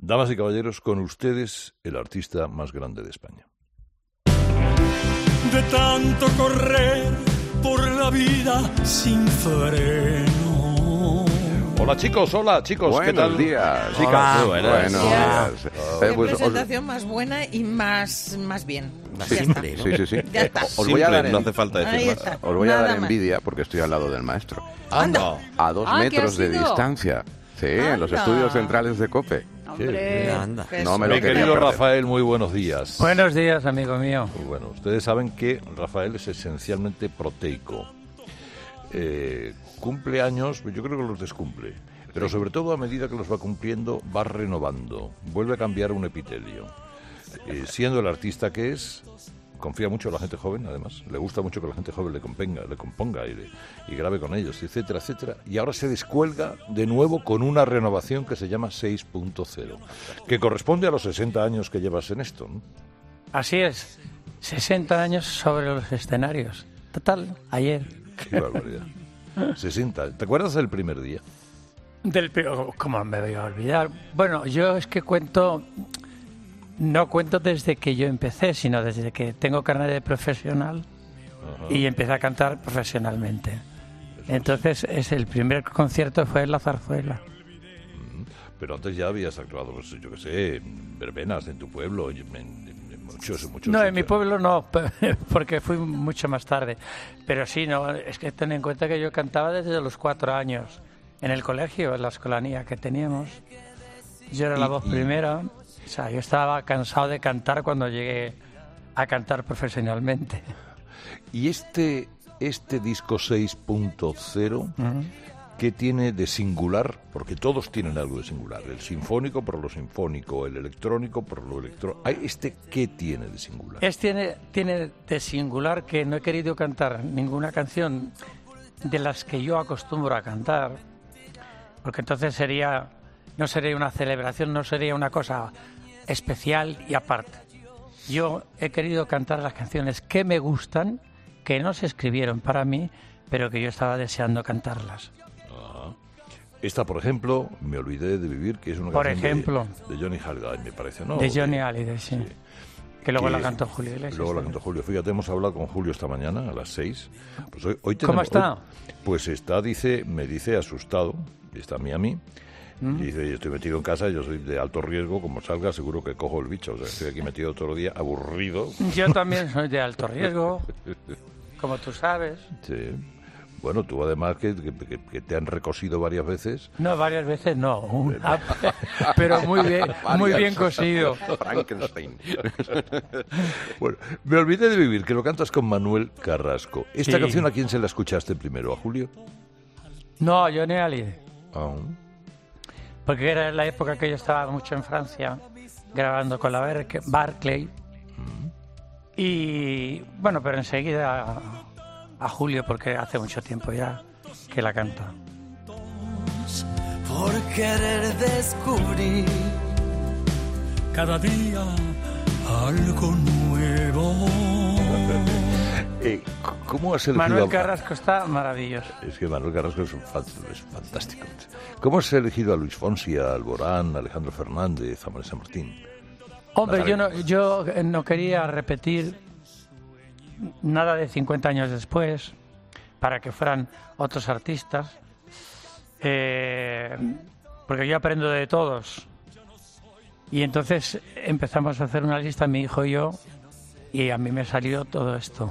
Damas y caballeros, con ustedes, el artista más grande de España. De tanto correr por la vida sin freno. Hola chicos, ¿qué tal? Buenos días. Chicas, buenos días. Qué presentación más buena y más bien. Siempre, ¿no? Sí. Ya está. Os voy a dar no hace falta decir más. Os voy a dar envidia porque estoy al lado del maestro. Anda. A 2 metros de distancia. Sí, en los estudios centrales de COPE. Hombre, anda. No me lo Mi quería querido perder. Rafael, muy buenos días. Buenos días, amigo mío. Muy bueno. Ustedes saben que Rafael es esencialmente proteico. Cumple años, yo creo que los descumple. Pero sobre todo a medida que los va cumpliendo, va renovando. Vuelve a cambiar un epitelio. Siendo el artista que es, confía mucho en la gente joven, además. Le gusta mucho que la gente joven le componga y grabe con ellos, etcétera, etcétera. Y ahora se descuelga de nuevo con una renovación que se llama 6.0, que corresponde a los 60 años que llevas en esto, ¿no? Así es, 60 años sobre los escenarios. Total, ayer. Qué barbaridad. 60. ¿Te acuerdas del primer día? ¿Cómo me voy a olvidar? Bueno, yo es que no cuento desde que yo empecé, sino desde que tengo carnet de profesional. Ajá. Y empecé a cantar profesionalmente. Entonces, el primer concierto fue en La Zarzuela. Pero antes ya habías actuado, pues, yo qué sé, en verbenas en tu pueblo, muchos no, sitios. en mi pueblo no, porque fui mucho más tarde. Pero sí, no, es que ten en cuenta que yo cantaba desde los 4 años. En el colegio, en la escolanía que teníamos. Yo era la voz primera. O sea, yo estaba cansado de cantar cuando llegué a cantar profesionalmente. Y este disco 6.0, ¿qué tiene de singular? Porque todos tienen algo de singular. El sinfónico por lo sinfónico, el electrónico por lo electrónico. ¿Qué tiene de singular? Tiene de singular que no he querido cantar ninguna canción de las que yo acostumbro a cantar, porque entonces no sería una celebración, no sería una cosa especial y aparte. Yo he querido cantar las canciones que me gustan, que no se escribieron para mí, pero que yo estaba deseando cantarlas. Esta, por ejemplo, Me olvidé de vivir, que es una canción de Johnny Hallyday, me parece, ¿no? De Johnny Hallyday, sí. Que luego la cantó Julio Iglesias. Luego la cantó Julio. Fíjate, hemos hablado con Julio esta mañana a las 6. Pues hoy ¿Cómo está? Pues me dice asustado, está en Miami. Y dice, yo estoy metido en casa, yo soy de alto riesgo, como salga seguro que cojo el bicho. O sea, estoy aquí metido todo el día, aburrido. Yo también soy de alto riesgo, como tú sabes. Sí. Bueno, tú además que te han recosido varias veces. No, varias veces no, una, pero muy bien cosido. Frankenstein. Bueno, Me olvidé de vivir, que lo cantas con Manuel Carrasco. ¿Esta canción a quién se la escuchaste primero? ¿A Julio? No, a Johnny Hallyday. Porque era la época que yo estaba mucho en Francia, grabando con la Barclay. Y bueno, pero enseguida a Julio, porque hace mucho tiempo ya que la canta. Por querer descubrir cada día algo nuevo. ¿Cómo has elegido Manuel Carrasco está maravilloso. Es que Manuel Carrasco es fantástico. ¿Cómo has elegido a Luis Fonsi, a Alborán, a Alejandro Fernández, a Vanessa Martín? Hombre, yo no quería repetir nada de 50 años después, para que fueran otros artistas, porque yo aprendo de todos. Y entonces empezamos a hacer una lista, mi hijo y yo, y a mí me salió todo esto.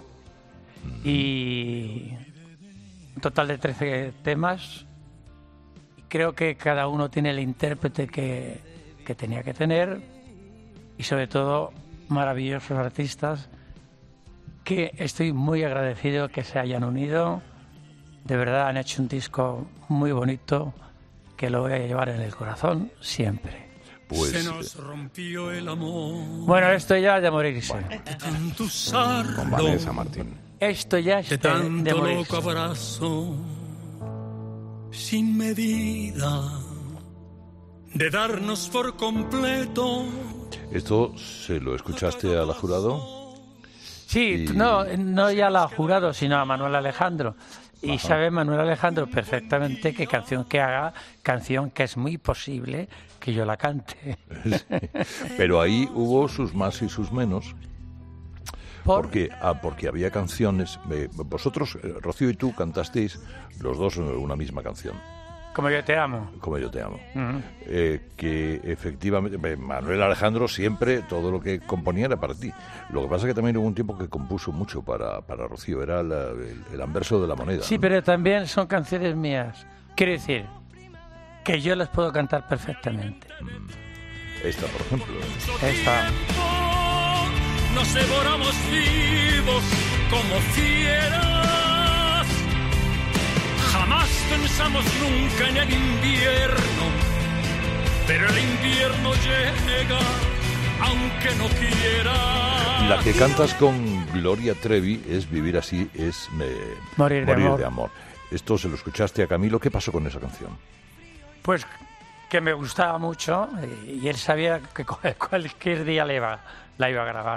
Y un total de 13 temas. Creo que cada uno tiene el intérprete que tenía que tener, y sobre todo maravillosos artistas que estoy muy agradecido que se hayan unido. De verdad han hecho un disco muy bonito que lo voy a llevar en el corazón siempre. Pues, se nos rompió el amor. Bueno, esto ya es de morirse. De tanto usarlo, Con Vanessa Martín. Esto ya es de de tanto morirse. loco abrazo sin medida, de darnos por completo. ¿Esto se lo escuchaste a la jurado? Sí, no ya la ha jurado, sino a Manuel Alejandro. Y sabe Manuel Alejandro perfectamente qué canción que haga, canción que es muy posible que yo la cante. Sí. Pero ahí hubo sus más y sus menos. Porque había canciones. Vosotros, Rocío y tú, cantasteis los dos una misma canción. Como yo te amo. Como yo te amo. Uh-huh. Que efectivamente, Manuel Alejandro siempre, todo lo que componía era para ti. Lo que pasa es que también hubo un tiempo que compuso mucho para Rocío, era el anverso de la moneda. Sí, ¿no? Pero también son canciones mías. Quiero decir, que yo las puedo cantar perfectamente. Esta, por ejemplo. Esta. Nos devoramos vivos como fieras. Jamás pensamos nunca en el invierno, pero el invierno llega aunque no quiera. La que cantas con Gloria Trevi es Vivir así, es Morir de amor. Esto se lo escuchaste a Camilo. ¿Qué pasó con esa canción? Pues que me gustaba mucho y él sabía que cualquier día la iba a grabar.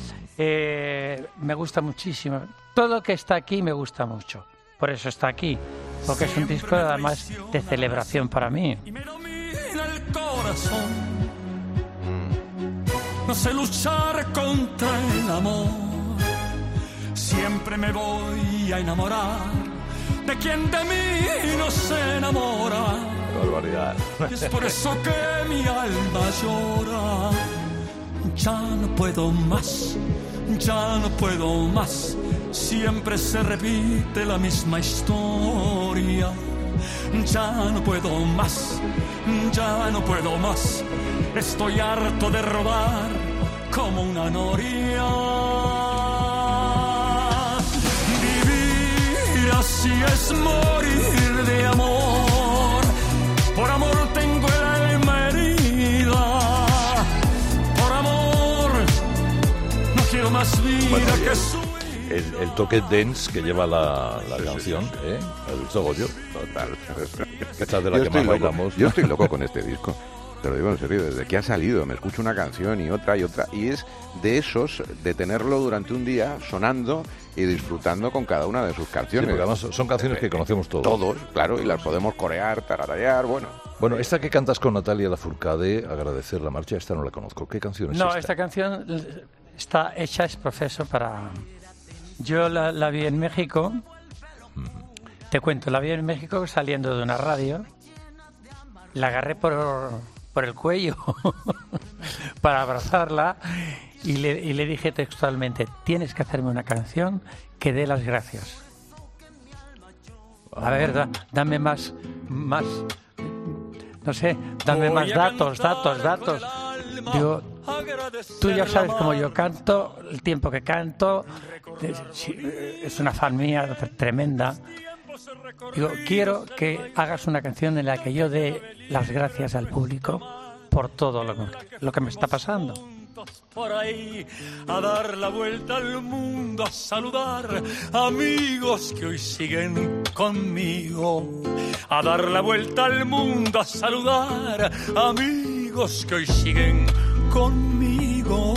Me gusta muchísimo. Todo lo que está aquí me gusta mucho. Por eso está aquí. Porque es un disco además de celebración para mí. Y me domina el corazón. No sé luchar contra el amor. Siempre me voy a enamorar de quien de mí no se enamora. Barbaridad. Y es por eso que mi alma llora. Ya no puedo más, ya no puedo más. Siempre se repite la misma historia. Ya no puedo más, ya no puedo más. Estoy harto de rodar como una noria. Vivir así es morir de amor. Por amor tengo el alma herida. Por amor no quiero más vida que su vida. El toque dance que lleva la canción, ¿eh? El Sogollo. Total. Esta de la que más bailamos. Yo estoy loco con este disco. Te lo digo en serio, desde que ha salido me escucho una canción y otra, y es de esos, de tenerlo durante un día sonando y disfrutando con cada una de sus canciones. Sí, porque además son canciones que conocemos todos. Todos, claro, y las podemos corear, tararear, bueno. Bueno, esta que cantas con Natalia Lafourcade, Agradecer la marcha, esta no la conozco. ¿Qué canción es esta? No, esta canción está hecha, es proceso para... Yo la vi en México, te cuento, la vi en México saliendo de una radio, la agarré por el cuello para abrazarla y le dije textualmente, tienes que hacerme una canción que dé las gracias. A ver, dame más, no sé, dame más datos. Digo, tú ya sabes cómo yo canto, el tiempo que canto, es una fan mía tremenda. Digo, quiero que hagas una canción en la que yo dé las gracias al público por todo lo que me está pasando. Por ahí, a dar la vuelta al mundo, a saludar amigos que hoy siguen conmigo. A dar la vuelta al mundo, a saludar amigos que hoy siguen conmigo.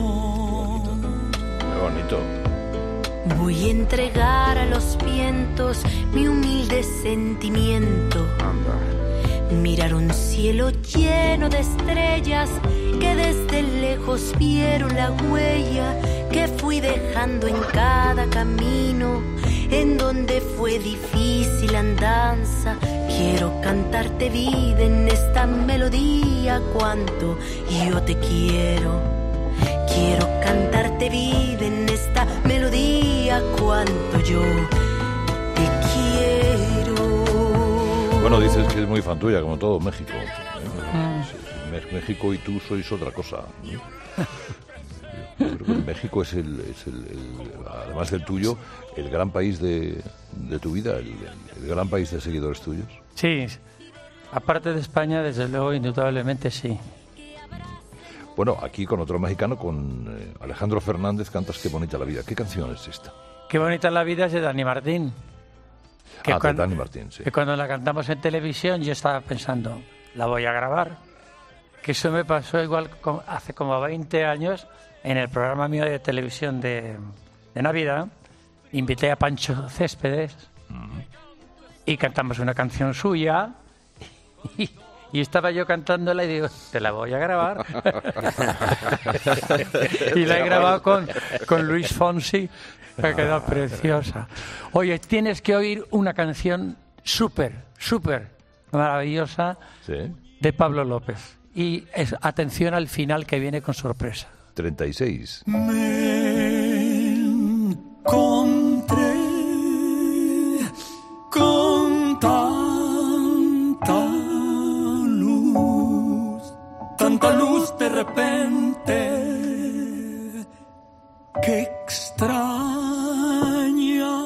Qué bonito. Voy a entregar a los vientos mi humilde sentimiento. Mirar un cielo lleno de estrellas que desde lejos vieron la huella que fui dejando en cada camino, en donde fue difícil andanza. Quiero cantarte vida en esta melodía, cuánto yo te quiero. Quiero cantarte vida en esta melodía, cuánto yo te quiero. Bueno, dices que es muy fan tuya, como todo México. México y tú sois otra cosa. Yo creo que México es además del tuyo, el gran país de tu vida, el gran país de seguidores tuyos. Sí, aparte de España, desde luego, indudablemente sí. Bueno, aquí con otro mexicano, con Alejandro Fernández, cantas Qué bonita la vida. ¿Qué canción es esta? Qué bonita la vida es de Dani Martín. De Dani Martín, sí. Que cuando la cantamos en televisión yo estaba pensando, la voy a grabar. Que eso me pasó igual hace como 20 años en el programa mío de televisión de Navidad. Invité a Pancho Céspedes y cantamos una canción suya y estaba yo cantándola y digo, te la voy a grabar. Y la he grabado con Luis Fonsi, que ha quedado preciosa. Oye, tienes que oír una canción súper maravillosa, Sí. de Pablo López. Y atención al final, que viene con sorpresa. 36. Me encontré con tanta luz de repente, qué extraña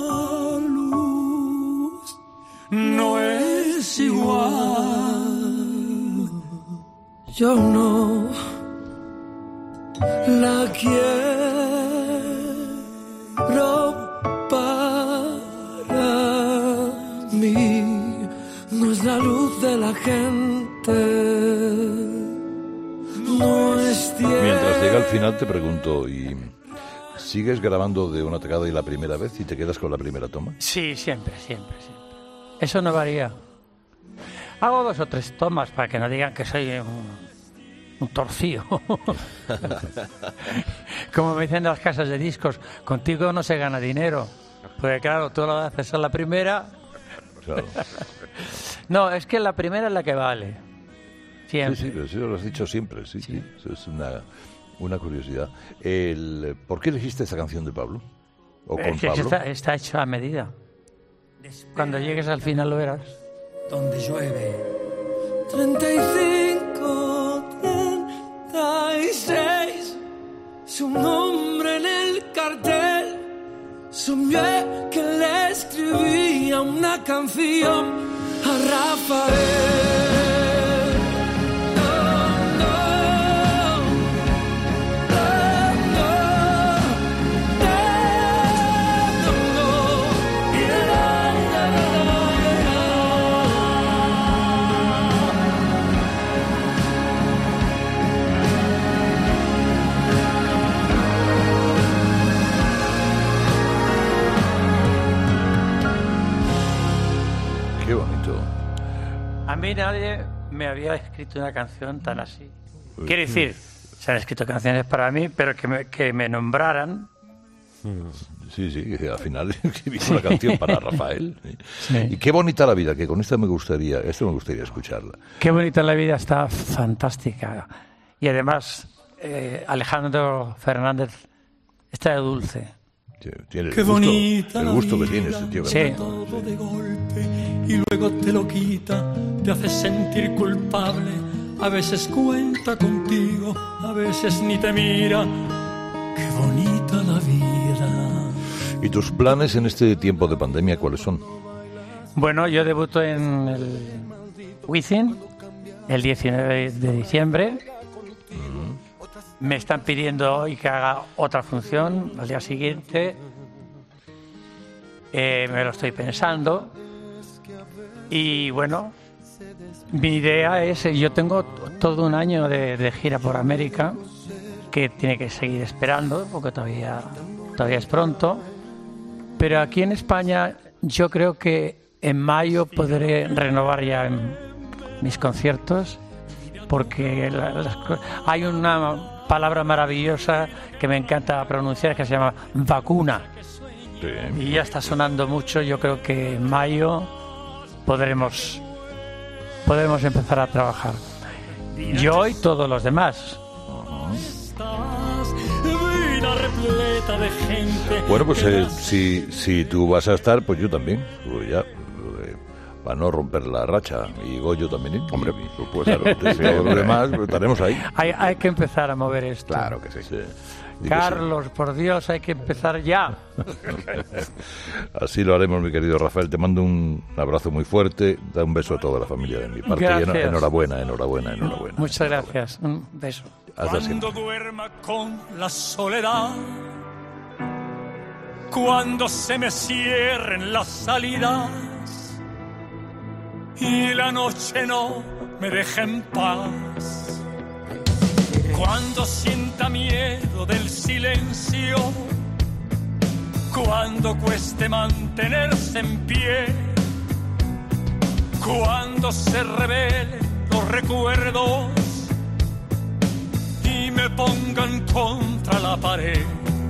luz, no es igual. Yo no la quiero para mí, no es la luz de la gente, no es tiempo. Mientras llega al final te pregunto, ¿y sigues grabando de una tacada y la primera vez y te quedas con la primera toma? Sí, siempre. Eso no varía. Hago 2 o 3 tomas para que no digan que soy un torcido. Como me dicen en las casas de discos, contigo no se gana dinero. Porque claro, tú lo haces a la primera. Claro. No, es que la primera es la que vale. Siempre. Sí, pero sí lo has dicho siempre, sí. Eso es una curiosidad. ¿Por qué elegiste esta canción de Pablo? ¿O con Pablo? Está hecho a medida. Cuando llegues al final lo verás. Donde llueve 35, 36, su nombre en el cartel, soñé que le escribía una canción a Rafael. Qué bonito. A mí nadie me había escrito una canción tan así. Quiere decir, se han escrito canciones para mí, pero que me nombraran. Sí, al final escribí una canción para Rafael. Sí. Y qué bonita la vida, que con esta me gustaría escucharla. Qué bonita la vida, está fantástica. Y además, Alejandro Fernández está de dulce. Tiene Qué bonita el gusto que tiene ese tío. Sí. todo de golpe y luego te lo quita, te hace sentir culpable, a veces cuenta contigo, a veces ni te mira. Qué bonita la vida. ¿Y tus planes en este tiempo de pandemia cuáles son? Bueno, yo debuto en el Wizzing el 19 de diciembre. Me están pidiendo hoy que haga otra función al día siguiente. Me lo estoy pensando. Y bueno, mi idea es, yo tengo todo un año de gira por América, que tiene que seguir esperando, porque todavía es pronto. Pero aquí en España yo creo que en mayo podré renovar ya mis conciertos, porque hay una palabra maravillosa que me encanta pronunciar, que se llama vacuna. Sí. Y ya está sonando mucho. Yo creo que en mayo podremos empezar a trabajar. Yo y todos los demás. Vida repleta de gente. Bueno, pues si tú vas a estar, pues yo también. Pues ya, para no romper la racha. Y Goyo también. Hombre, pues claro, todo lo demás, pues estaremos ahí. Hay que empezar a mover esto. Claro que sí. Sí. Y que Carlos, por Dios, hay que empezar ya. Así lo haremos, mi querido Rafael. Te mando un abrazo muy fuerte. Da un beso a toda la familia de mi parte. Gracias. Y enhorabuena. Muchas gracias. Un beso. Hasta siempre. Cuando duerma con la soledad, cuando se me cierren las salidas y la noche no me deje en paz, cuando sienta miedo del silencio, Cuando cueste mantenerse en pie, cuando se revelen los recuerdos y me pongan contra la pared,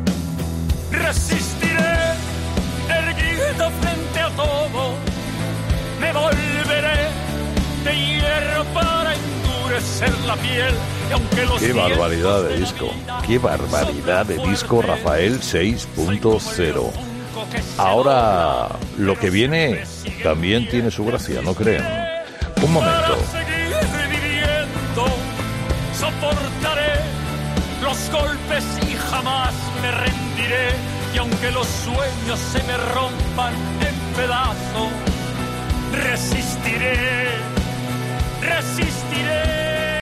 resistiré erguido frente a todo, me volveré de hierro para endurecer la piel. Y aunque los ¡qué barbaridad de disco! ¡Qué barbaridad de disco, Rafael 6.0! Ahora, lo que viene también tiene su gracia, ¿no creen? Un momento. Seguir viviendo, soportaré los golpes y jamás me rendiré. Y aunque los sueños se me rompan en pedazos, resistiré, resistiré.